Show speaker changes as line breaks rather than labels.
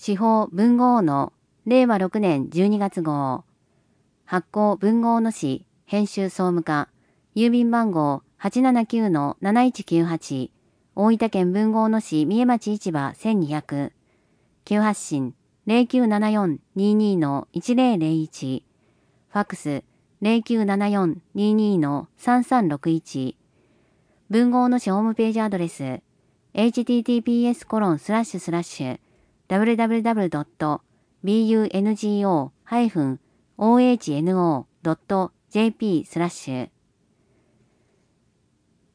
司法文豪の令和6年12月号。発行文豪の誌編集総務課。郵便番号 879-7198。大分県文豪の誌三重町市場1200。急発進 0974-22-1001。ファックス 0974-22-3361。文豪の誌ホームページアドレス https://www.bungo-ohno.jp/